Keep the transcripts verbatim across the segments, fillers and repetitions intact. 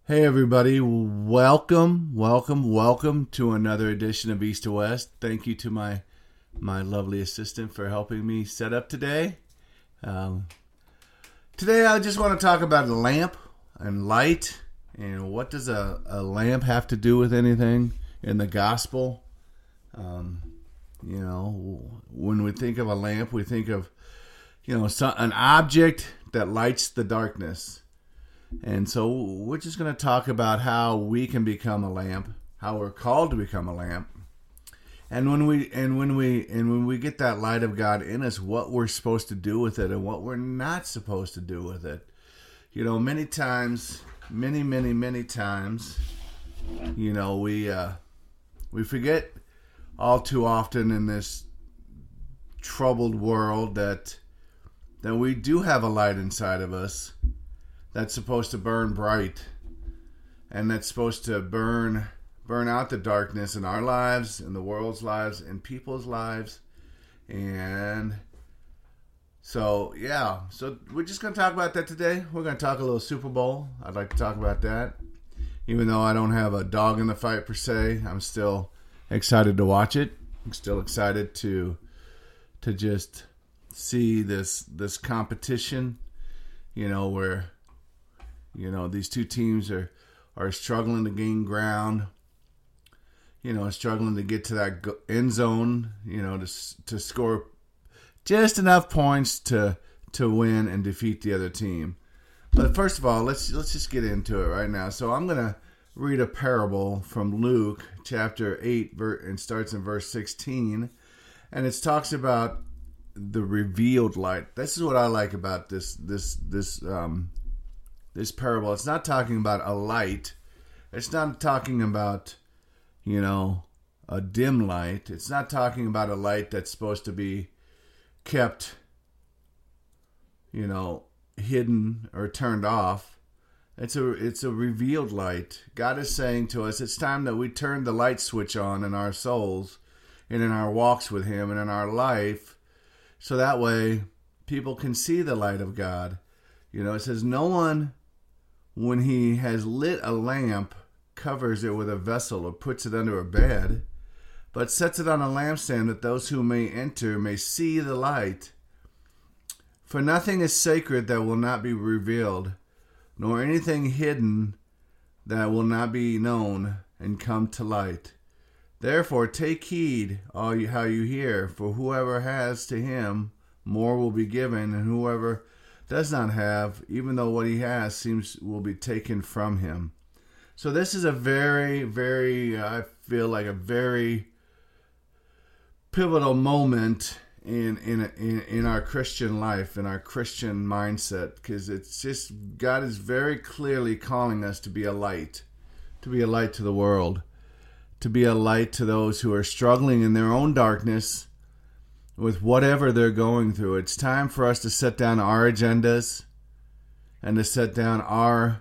Hey everybody, welcome, welcome, welcome to another edition of East to West. Thank you to my my lovely assistant for helping me set up today. Um, today I just want to talk about a lamp and light, and what does a, a lamp have to do with anything in the gospel. Um, you know, when we think of a lamp, we think of, you know, some, an object that lights the darkness. And so we're just going to talk about how we can become a lamp, how we're called to become a lamp. And when we and when we and when we get that light of God in us, what we're supposed to do with it and what we're not supposed to do with it. You know, many times, many, many, many times, you know, we uh, we forget all too often in this troubled world that that we do have a light inside of us that's supposed to burn bright, and that's supposed to burn burn out the darkness in our lives, in the world's lives, in people's lives. And so, yeah, so we're just going to talk about that today. We're going to talk a little Super Bowl. I'd like to talk about that. Even though I don't have a dog in the fight per se, I'm still excited to watch it. I'm still excited to to just see this this competition, you know, where You know, these two teams are, are struggling to gain ground, you know, struggling to get to that end zone, you know, to to score just enough points to to win and defeat the other team. But first of all, let's let's just get into it right now. So I'm going to read a parable from Luke chapter eight, and starts in verse sixteen, and it talks about the revealed light. This is what I like about this this this um This parable. It's not talking about a light. It's not talking about, you know, a dim light. It's not talking about a light that's supposed to be kept, you know, hidden or turned off. It's a it's a revealed light. God is saying to us, it's time that we turn the light switch on in our souls and in our walks with Him and in our life, so that way people can see the light of God. You know, it says no one, when he has lit a lamp, covers it with a vessel or puts it under a bed, but sets it on a lampstand that those who may enter may see the light. For nothing is sacred that will not be revealed, nor anything hidden that will not be known and come to light. Therefore take heed all you, how you hear, for whoever has, to him more will be given, and whoever does not have, even though what he has seems will be taken from him. So this is a very, very, I feel like a very pivotal moment in in in, in our Christian life, in our Christian mindset, because it's just, God is very clearly calling us to be a light, to be a light to the world, to be a light to those who are struggling in their own darkness with whatever they're going through. It's time for us to set down our agendas and to set down our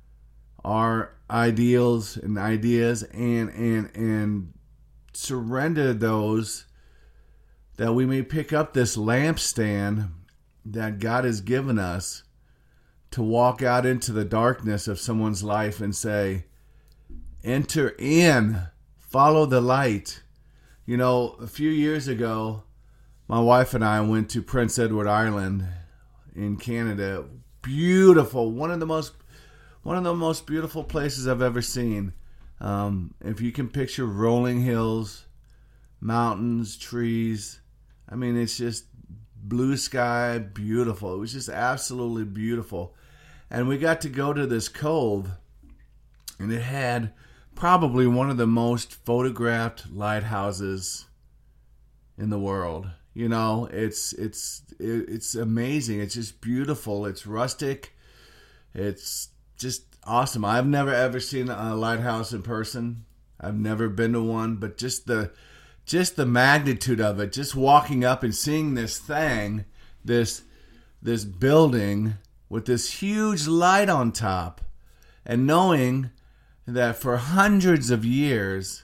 our ideals and ideas and and and surrender those, that we may pick up this lampstand that God has given us to walk out into the darkness of someone's life and say, enter in, follow the light. You know, a few years ago, my wife and I went to Prince Edward Island in Canada. Beautiful, one of the most, one of the most beautiful places I've ever seen. Um, if you can picture rolling hills, mountains, trees, I mean, it's just blue sky, beautiful. It was just absolutely beautiful. And we got to go to this cove, and it had probably one of the most photographed lighthouses in the world. You know, it's it's it's amazing. It's just beautiful. It's rustic. It's just awesome. I've never ever seen a lighthouse in person. I've never been to one, but just the just the magnitude of it, just walking up and seeing this thing, this this building with this huge light on top, and knowing that for hundreds of years,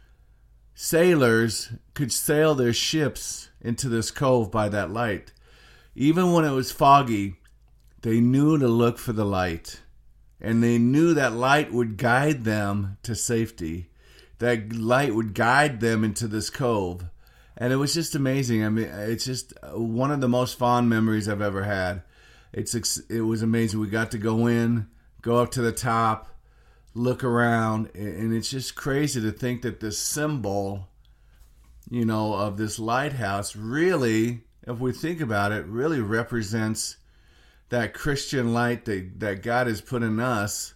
sailors could sail their ships into this cove by that light. Even when it was foggy, they knew to look for the light. And they knew that light would guide them to safety. That light would guide them into this cove. And it was just amazing. I mean, it's just one of the most fond memories I've ever had. It's It was amazing. We got to go in, go up to the top, look around, and it's just crazy to think that this symbol, you know, of this lighthouse really, if we think about it, really represents that Christian light that, that God has put in us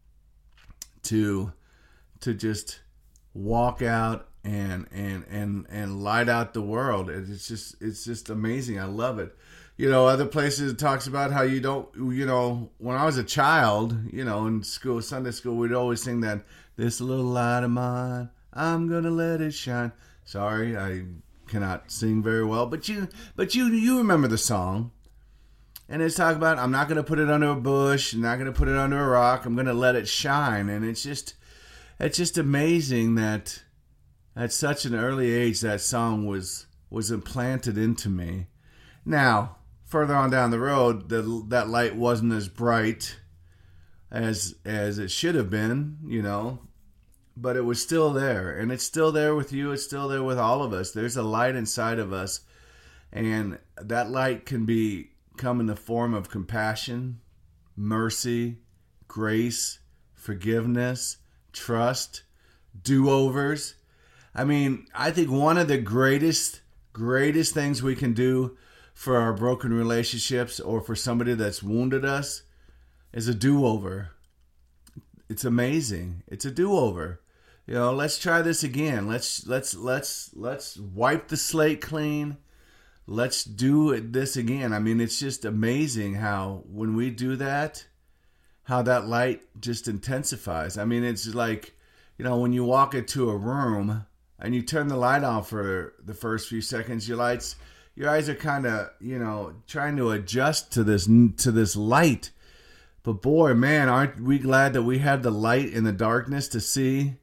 to to just walk out and and and and light out the world. It's just it's just amazing. I love it. You know, other places it talks about how you don't, you know, when I was a child, you know, in school, Sunday school, we'd always sing that, this little light of mine, I'm gonna let it shine. Sorry, I cannot sing very well, but you but you you remember the song. And it's talking about, I'm not going to put it under a bush, I'm not going to put it under a rock, I'm going to let it shine. And it's just, it's just amazing that at such an early age that song was was implanted into me. Now, further on down the road, the, that light wasn't as bright as as it should have been, you know, but it was still there. And it's still there with you, it's still there with all of us. There's a light inside of us, and that light can be come in the form of compassion, mercy, grace, forgiveness, trust, do-overs. I mean, I think one of the greatest, greatest things we can do for our broken relationships or for somebody that's wounded us is a do-over. It's amazing. It's a do-over. You know, let's try this again. Let's let's let's let's wipe the slate clean. Let's do this again. I mean, it's just amazing how when we do that, how that light just intensifies. I mean, it's like, you know, when you walk into a room and you turn the light on for the first few seconds, your lights, your eyes are kind of, you know, trying to adjust to this to this light. But boy, man, aren't we glad that we have the light in the darkness to see,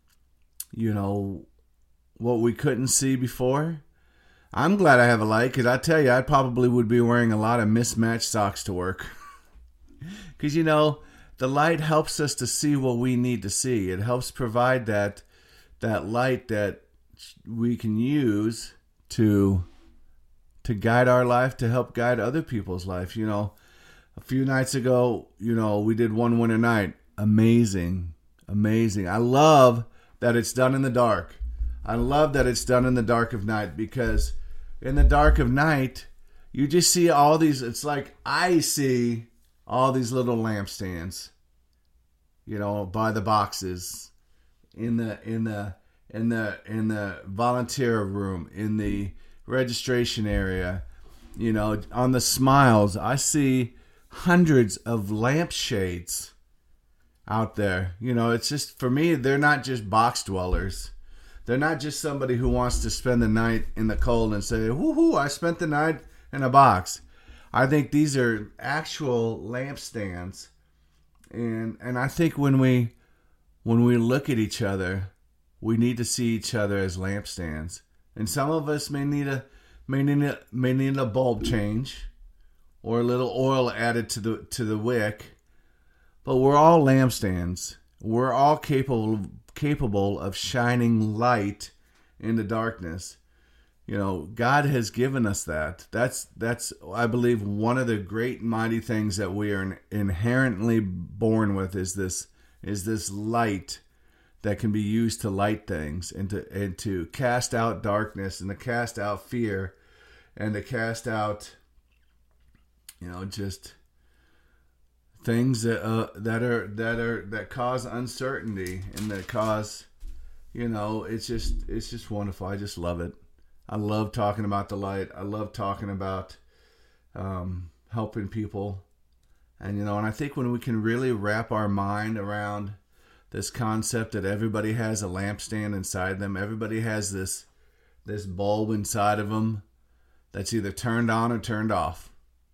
you know, what we couldn't see before? I'm glad I have a light, because I tell you, I probably would be wearing a lot of mismatched socks to work. Because, you know, the light helps us to see what we need to see. It helps provide that that light that we can use to to guide our life, to help guide other people's life. You know, a few nights ago, you know, we did One Winter Night. Amazing. Amazing. I love that it's done in the dark. I love that it's done in the dark of night, because in the dark of night, you just see all these, it's like I see all these little lampstands, you know, by the boxes, in the, in the, in the, in the volunteer room, in the registration area, you know, on the smiles. I see hundreds of lampshades out there. You know, it's just, for me, they're not just box dwellers. They're not just somebody who wants to spend the night in the cold and say, woohoo, I spent the night in a box. I think these are actual lampstands. And and I think when we when we look at each other, we need to see each other as lampstands. And some of us may need a may need a, may need a bulb change or a little oil added to the to the wick. But we're all lampstands. We're all capable capable of shining light in the darkness. You know, God has given us that. That's that's I believe one of the great mighty things that we are inherently born with is this is this light that can be used to light things and to and to cast out darkness and to cast out fear and to cast out, you know, just things that uh, that are that are that cause uncertainty and that cause, you know, it's just it's just wonderful. I just love it. I love talking about the light. I love talking about um, helping people, and you know, and I think when we can really wrap our mind around this concept that everybody has a lampstand inside them, everybody has this this bulb inside of them that's either turned on or turned off,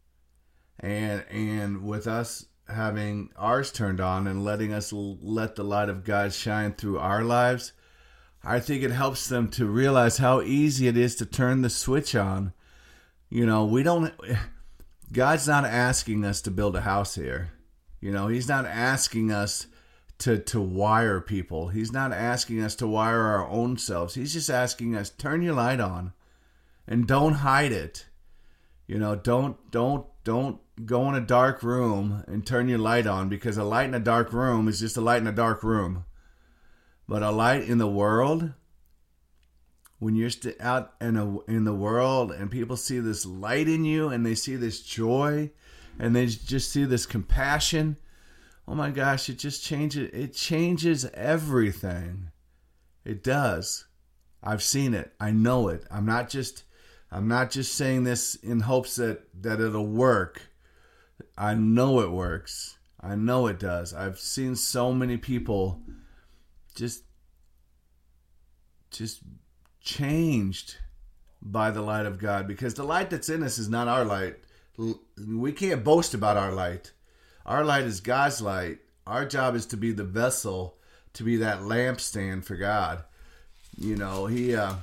and and with us having ours turned on and letting us let the light of God shine through our lives, I think it helps them to realize how easy it is to turn the switch on. You know, we don't, God's not asking us to build a house here. You know, he's not asking us to, to wire people. He's not asking us to wire our own selves. He's just asking us, turn your light on and don't hide it. You know, don't, don't, don't go in a dark room and turn your light on, because a light in a dark room is just a light in a dark room. But a light in the world, when you're st- out in, a, in the world and people see this light in you and they see this joy and they just see this compassion, oh my gosh, it just changes, it changes everything. It does. I've seen it. I know it. I'm not just, I'm not just saying this in hopes that, that it'll work. I know it works. I know it does. I've seen so many people just, just changed by the light of God, because the light that's in us is not our light. We can't boast about our light. Our light is God's light. Our job is to be the vessel, to be that lampstand for God. You know, he uh,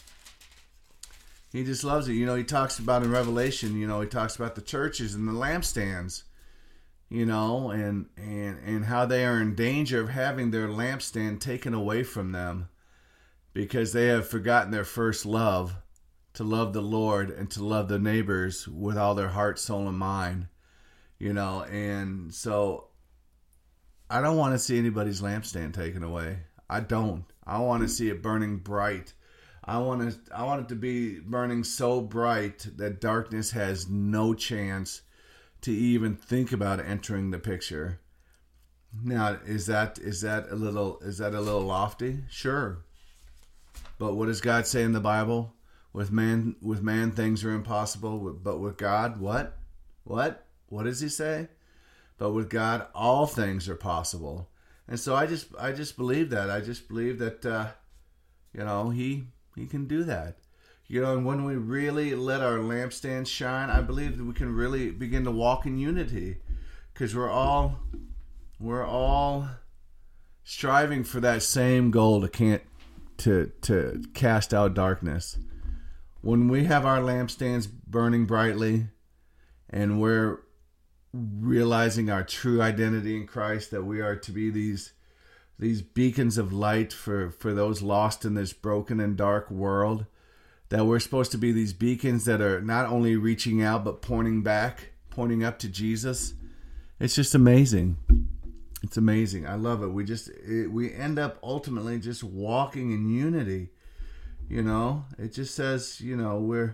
he just loves it. You know, he talks about in Revelation, you know, he talks about the churches and the lampstands, you know, and, and, and how they are in danger of having their lampstand taken away from them because they have forgotten their first love, to love the Lord and to love their neighbors with all their heart, soul, and mind. You know, and so I don't want to see anybody's lampstand taken away. I don't. I want to see it burning bright. I want to. I want it to be burning so bright that darkness has no chance to even think about entering the picture. Now, is that is that a little is that a little lofty? Sure. But what does God say in the Bible? With man, with man, things are impossible. But with God, what? What? What does he say? But with God, all things are possible. And so I just, I just believe that. I just believe that, uh, you know, he, he can do that. You know, and when we really let our lampstand shine, I believe that we can really begin to walk in unity, because we're all, we're all striving for that same goal to can't, to, to cast out darkness. When we have our lampstands burning brightly, and we're realizing our true identity in Christ, that we are to be these these beacons of light for, for those lost in this broken and dark world, that we're supposed to be these beacons that are not only reaching out but pointing back, pointing up to Jesus. It's just amazing. It's amazing. I love it. We just it, we end up ultimately just walking in unity. You know, it just says, you know, we're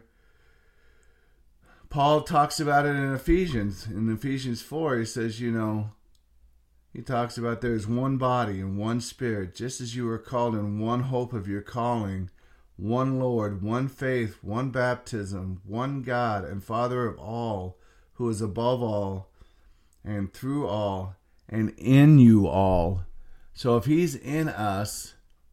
Paul talks about it in Ephesians. In Ephesians four, he says, you know, he talks about there's one body and one spirit, just as you were called in one hope of your calling, one Lord, one faith, one baptism, one God and Father of all, who is above all and through all and in you all. So if he's in us,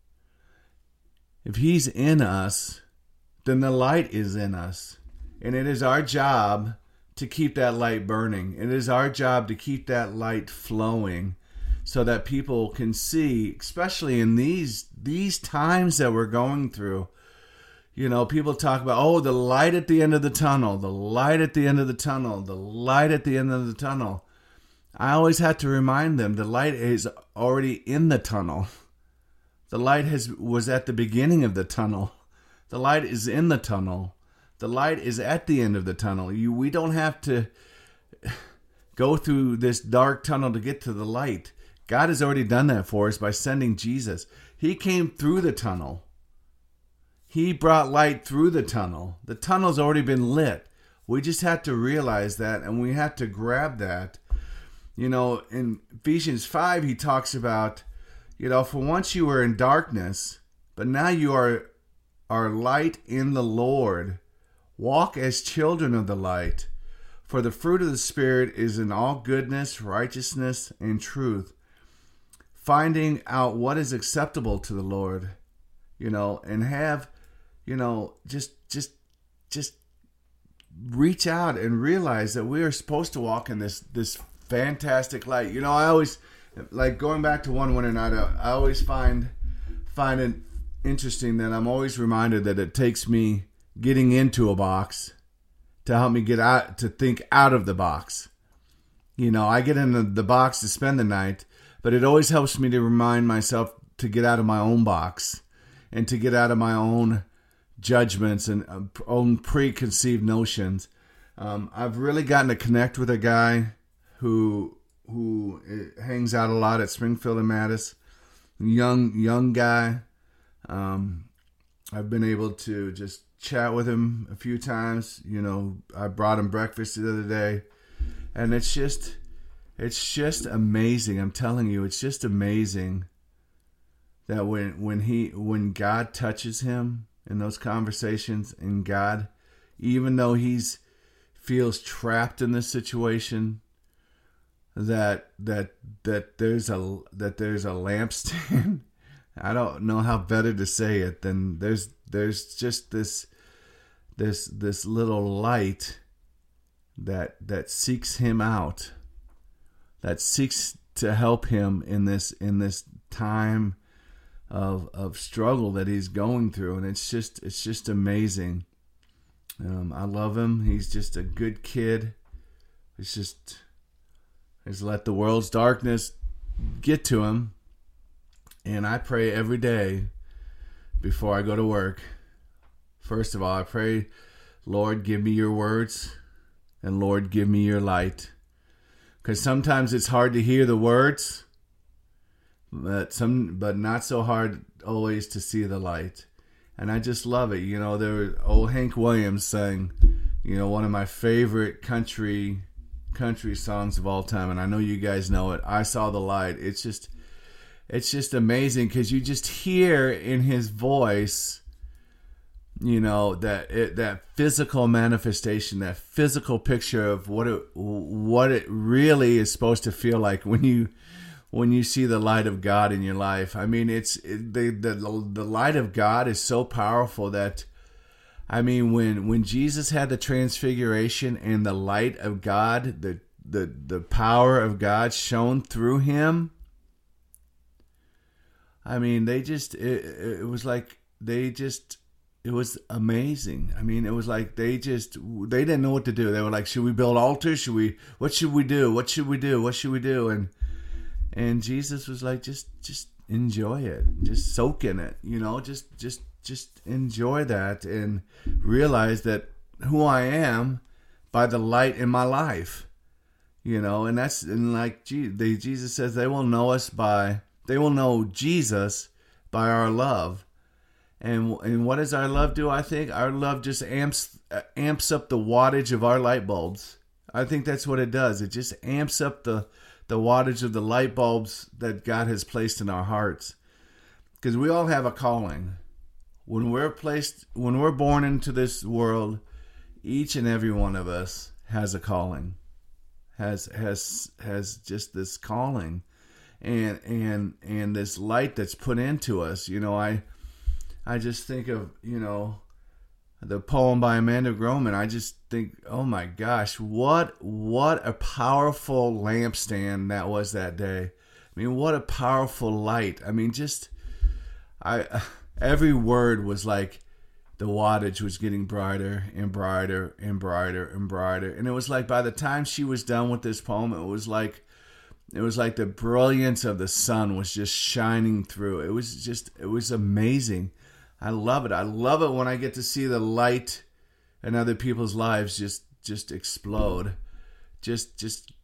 if he's in us, then the light is in us. And it is our job to keep that light burning. It is our job to keep that light flowing so that people can see, especially in these these times that we're going through. You know, people talk about, oh, the light at the end of the tunnel, the light at the end of the tunnel, the light at the end of the tunnel. I always have to remind them the light is already in the tunnel. The light has was at the beginning of the tunnel. The light is in the tunnel. The light is at the end of the tunnel. You, we don't have to go through this dark tunnel to get to the light. God has already done that for us by sending Jesus. He came through the tunnel. He brought light through the tunnel. The tunnel's already been lit. We just have to realize that, and we have to grab that. You know, in Ephesians five, he talks about, you know, for once you were in darkness, but now you are, are light in the Lord. Walk as children of the light, for the fruit of the Spirit is in all goodness, righteousness, and truth, finding out what is acceptable to the Lord, you know, and have, you know, just, just, just reach out and realize that we are supposed to walk in this, this fantastic light. You know, I always, like going back to one winter night, I always find, find it interesting that I'm always reminded that it takes me getting into a box to help me get out, to think out of the box. You know, I get in the, the box to spend the night, but it always helps me to remind myself to get out of my own box and to get out of my own judgments and uh, own preconceived notions. Um, I've really gotten to connect with a guy who who hangs out a lot at Springfield and Mattis. Young young guy. Um, I've been able to just chat with him a few times. You know, I brought him breakfast the other day, and it's just it's just amazing. I'm telling you, it's just amazing that when when he when God touches him in those conversations, and God, even though he's feels trapped in this situation, that that that there's a that there's a lampstand. I don't know how better to say it than there's there's just this this this little light that that seeks him out, that seeks to help him in this in this time of of struggle that he's going through, and it's just it's just amazing. Um, I love him. He's just a good kid. It's just Just let the world's darkness get to him. And I pray every day before I go to work. First of all, I pray, Lord, give me your words. And Lord, give me your light. Because sometimes it's hard to hear the words, but some, but not so hard always to see the light. And I just love it. You know, there was old Hank Williams sang, you know, one of my favorite country country songs of all time, and I know you guys know it. I Saw the Light. It's just, it's just amazing because you just hear in his voice, you know, that it, that physical manifestation, that physical picture of what it what it really is supposed to feel like when you when you see the light of God in your life. I mean, it's it, the the the light of God is so powerful that, I mean, when when Jesus had the transfiguration and the light of God, the the the power of God shone through him, I mean, they just it, it was like they just it was amazing. I mean, it was like they just they didn't know what to do. They were like, should we build altars? Should we what should we do? What should we do? What should we do? And and Jesus was like, just just enjoy it. Just soak in it, you know, just just just enjoy that and realize that who I am by the light in my life, you know. And that's and like they, Jesus says they will know us by they will know Jesus by our love. And and what does our love do? I think our love just amps amps up the wattage of our light bulbs. I think that's what it does. It just amps up the the wattage of the light bulbs that God has placed in our hearts. Because we all have a calling. When we're placed, when we're born into this world, each and every one of us has a calling, has has has just this calling, and and and this light that's put into us. You know, I I just think of, you know, the poem by Amanda Groman. I just think, oh my gosh, what what a powerful lampstand that was that day. I mean, what a powerful light. I mean, just I. Every word was like the wattage was getting brighter and brighter and brighter and brighter. And it was like by the time she was done with this poem, it was like it was like the brilliance of the sun was just shining through. It was just it was amazing. I love it. I love it when I get to see the light in other people's lives just just explode. Just just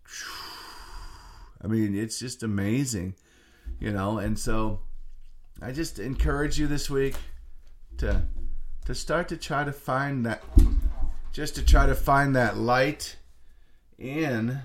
I mean, it's just amazing, you know. And so I just encourage you this week to to start to try to find that, just to try to find that light in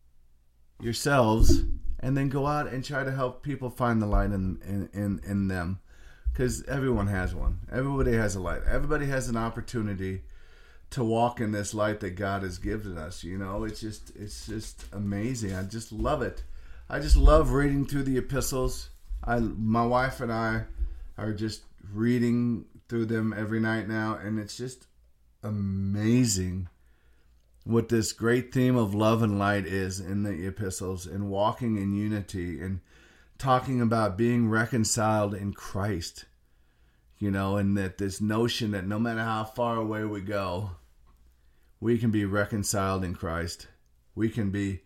yourselves, and then go out and try to help people find the light in in, in, in them. Because everyone has one. Everybody has a light. Everybody has an opportunity to walk in this light that God has given us. You know, it's just it's just amazing. I just love it. I just love reading through the epistles. I, my wife and I are just reading through them every night now, and it's just amazing what this great theme of love and light is in the epistles, and walking in unity, and talking about being reconciled in Christ, you know, and that this notion that no matter how far away we go, we can be reconciled in Christ. We can be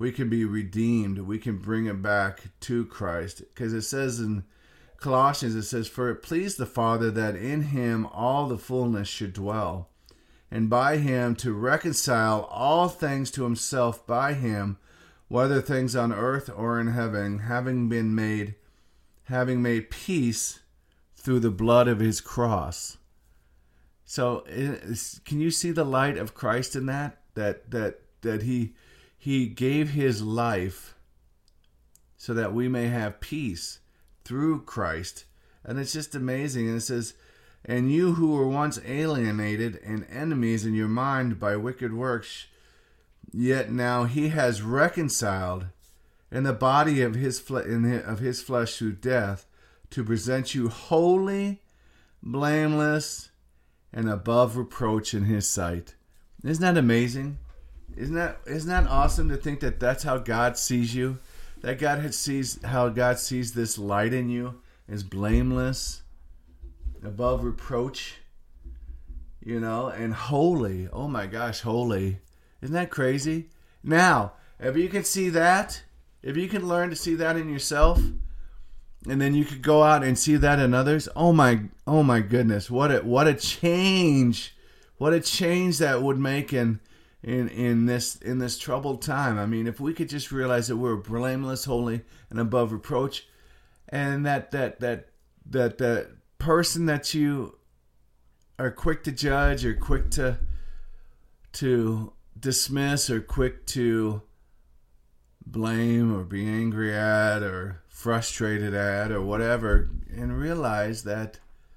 we can be redeemed. We can bring it back to Christ. Because it says in Colossians, it says, "For it pleased the Father that in him all the fullness should dwell, and by him to reconcile all things to himself by him, whether things on earth or in heaven, having been made, having made peace through the blood of his cross." So, can you see the light of Christ in that? That that that he he gave his life so that we may have peace through Christ. And it's just amazing. And it says, "And you who were once alienated and enemies in your mind by wicked works, yet now he has reconciled in the body of his fle- in his, of his flesh through death, to present you holy, blameless, and above reproach in his sight." Isn't that amazing? Isn't that isn't that awesome to think that that's how God sees you? That God has sees how God sees this light in you as blameless, above reproach, you know, and holy. Oh my gosh, holy. Isn't that crazy? Now, if you can see that, if you can learn to see that in yourself, and then you could go out and see that in others, oh my oh my goodness, what a what a change. What a change that would make in in in this in this troubled time. I mean, if we could just realize that we're blameless, holy, and above reproach, and that that that that that person that you are quick to judge or quick to to dismiss or quick to blame or be angry at or frustrated at or whatever, and realize that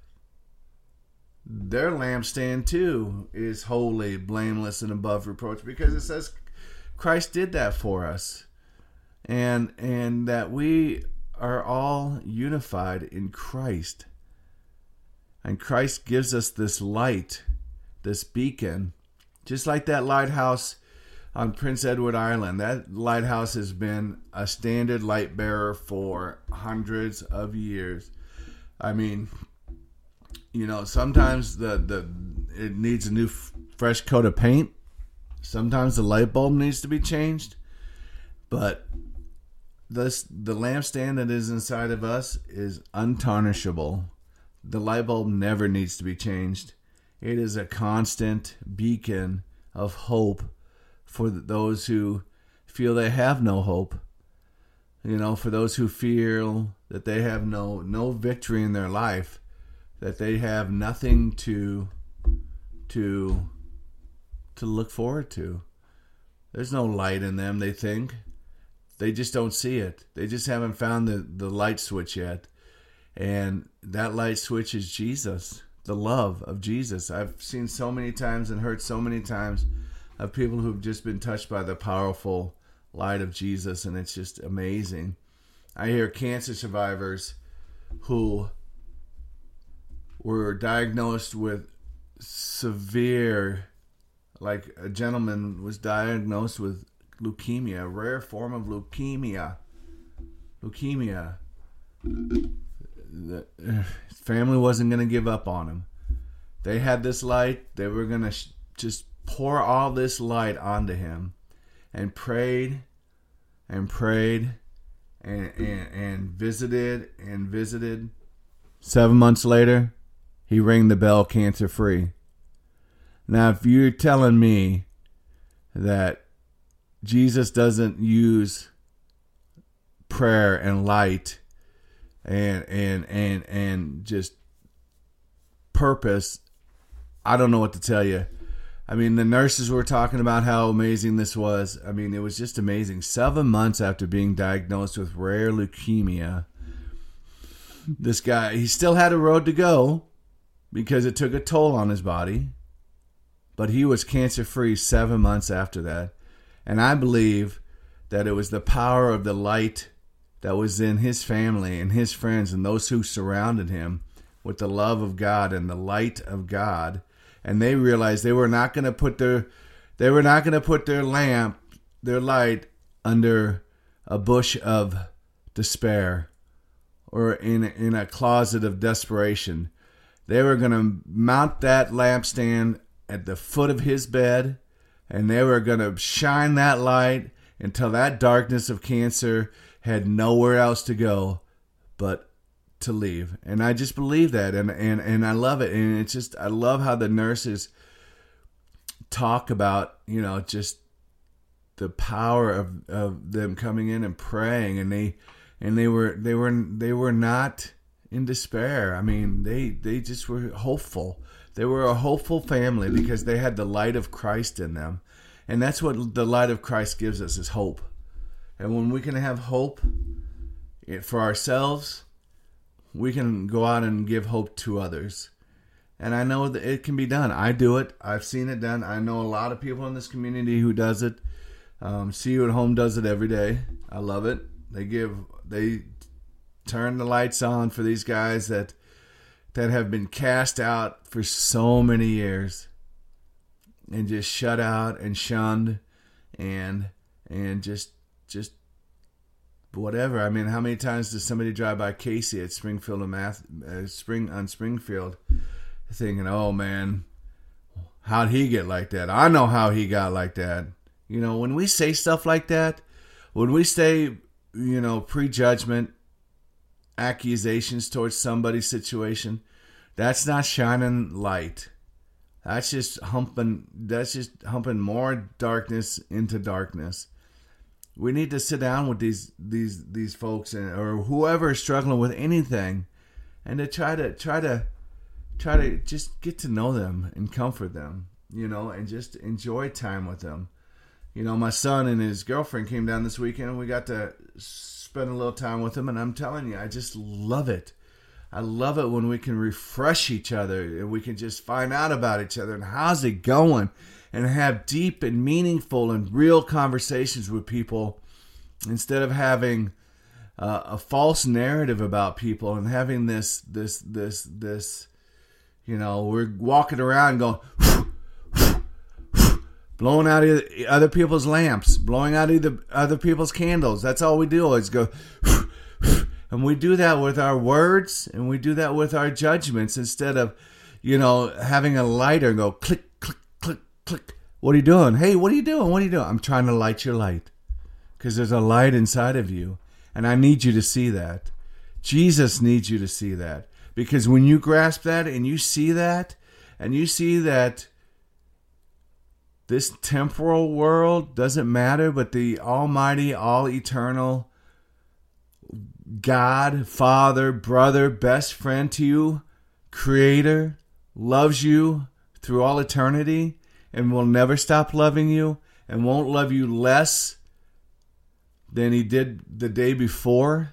their lampstand too is holy, blameless, and above reproach, because it says Christ did that for us, and and that we are all unified in Christ, and Christ gives us this light, this beacon, just like that lighthouse on Prince Edward Island. That lighthouse has been a standard light bearer for hundreds of years. I mean, you know, sometimes the, the it needs a new f- fresh coat of paint. Sometimes the light bulb needs to be changed. But this the lampstand that is inside of us is untarnishable. The light bulb never needs to be changed. It is a constant beacon of hope for those who feel they have no hope. You know, for those who feel that they have no no victory in their life, that they have nothing to to to look forward to. There's no light in them, they think. They just don't see it. They just haven't found the, the light switch yet. And that light switch is Jesus, the love of Jesus. I've seen so many times and heard so many times of people who've just been touched by the powerful light of Jesus, and it's just amazing. I hear cancer survivors who were diagnosed with severe, like a gentleman was diagnosed with leukemia, a rare form of leukemia. Leukemia. The, his family wasn't going to give up on him. They had this light. They were going to sh- just pour all this light onto him, and prayed and prayed and, and, and visited and visited. Seven months later, he rang the bell cancer free. Now, if you're telling me that Jesus doesn't use prayer and light and and and and just purpose, I don't know what to tell you. I mean, the nurses were talking about how amazing this was. I mean, it was just amazing. Seven months after being diagnosed with rare leukemia, this guy, he still had a road to go because it took a toll on his body, but he was cancer-free seven months after that. And I believe that it was the power of the light that was in his family and his friends and those who surrounded him with the love of God and the light of God. And they realized they were not going to put their they were not going to put their lamp, their light, under a bush of despair or in in a closet of desperation. They were going to mount that lampstand at the foot of his bed, and they were going to shine that light until that darkness of cancer had nowhere else to go but to leave. And I just believe that, and, and, and I love it. And it's just, I love how the nurses talk about, you know, just the power of, of them coming in and praying, and they and they were they were they were not in despair. I mean, they they just were hopeful. They were a hopeful family because they had the light of Christ in them. And that's what the light of Christ gives us, is hope. And when we can have hope for ourselves, we can go out and give hope to others. And I know that it can be done. I do it. I've seen it done. I know a lot of people in this community who does it. Um, See You at Home does it every day. I love it. They give, they turn the lights on for these guys that that have been cast out for so many years, and just shut out and shunned, and and just just whatever. I mean, how many times does somebody drive by Casey at Springfield and Math, uh, Spring on Springfield, thinking, "Oh man, how'd he get like that? I know how he got like that." You know, when we say stuff like that, when we say, you know, prejudgment, accusations towards somebody's situation, that's not shining light. That's just humping. That's just humping more darkness into darkness. We need to sit down with these these these folks, and or whoever is struggling with anything, and to try to try to try to just get to know them and comfort them, you know, and just enjoy time with them. You know, my son and his girlfriend came down this weekend, and we got to spend a little time with them. And I'm telling you, I just love it. I love it when we can refresh each other, and we can just find out about each other and how's it going, and have deep and meaningful and real conversations with people, instead of having uh, a false narrative about people and having this, this, this, this, you know, we're walking around going, blowing out other people's lamps, blowing out either other people's candles. That's all we do, is go, and we do that with our words, and we do that with our judgments, instead of, you know, having a lighter and go click, click, click, click. What are you doing? Hey, what are you doing? What are you doing? I'm trying to light your light, because there's a light inside of you, and I need you to see that. Jesus needs you to see that, because when you grasp that and you see that, and you see that this temporal world doesn't matter, but the almighty, all eternal God, Father, brother, best friend to you, Creator, loves you through all eternity, and will never stop loving you, and won't love you less than he did the day before.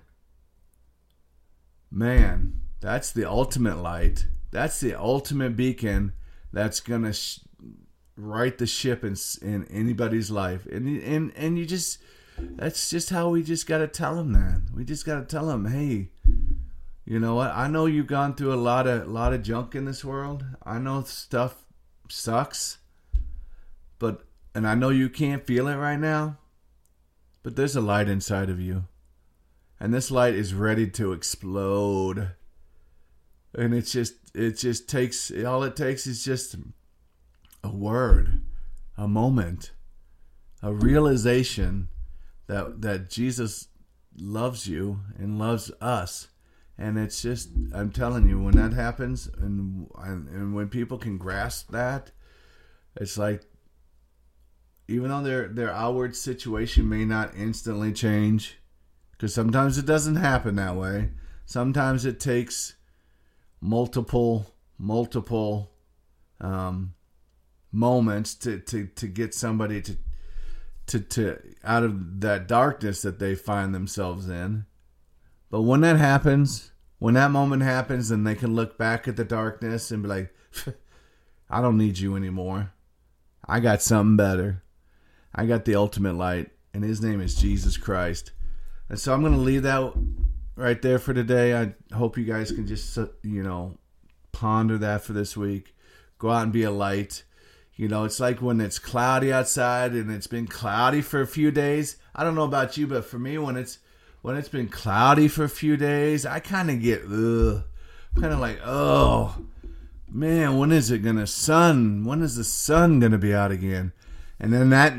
Man, that's the ultimate light. That's the ultimate beacon that's going to sh- right the ship in, in anybody's life. And, and, and you just, that's just how we just got to tell them that. We just got to tell them, hey, you know what? I know you've gone through a lot of, lot of junk in this world. I know stuff sucks, but, and I know you can't feel it right now, but there's a light inside of you. And this light is ready to explode. And it's just, it just takes, all it takes is just a word, a moment, a realization that that Jesus loves you and loves us. And it's just, I'm telling you, when that happens, and and, and when people can grasp that, it's like, even though their their outward situation may not instantly change, because sometimes it doesn't happen that way. Sometimes it takes multiple, multiple um, moments to, to, to get somebody to, to, to out of that darkness that they find themselves in. But when that happens, when that moment happens, and they can look back at the darkness and be like, I don't need you anymore. I got something better. I got the ultimate light, and his name is Jesus Christ. And so I'm going to leave that right there for today. I hope you guys can just, you know, ponder that for this week. Go out and be a light. You know, it's like when it's cloudy outside and it's been cloudy for a few days. I don't know about you, but for me, when it's when it's been cloudy for a few days, I kind of get, ugh, kind of like, oh, man, when is it going to sun? When is the sun going to be out again? And then that